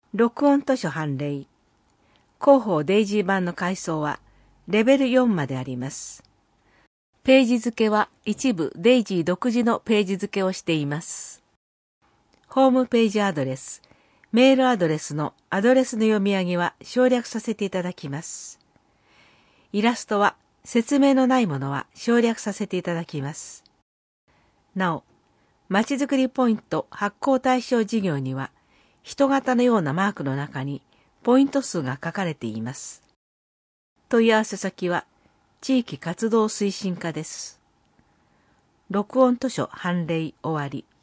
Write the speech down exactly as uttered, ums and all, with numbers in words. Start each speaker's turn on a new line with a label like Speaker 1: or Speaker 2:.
Speaker 1: 録音図書判例。広報デイジー版の階層はレベルよんまであります。ページ付けは一部デイジー独自のページ付けをしています。ホームページアドレス、メールアドレスのアドレスの読み上げは省略させていただきます。イラストは説明のないものは省略させていただきます。なお、まちづくりポイント発行対象事業には人型のようなマークの中にポイント数が書かれています。問い合わせ先は地域活動推進課です。録音図書判例終わり。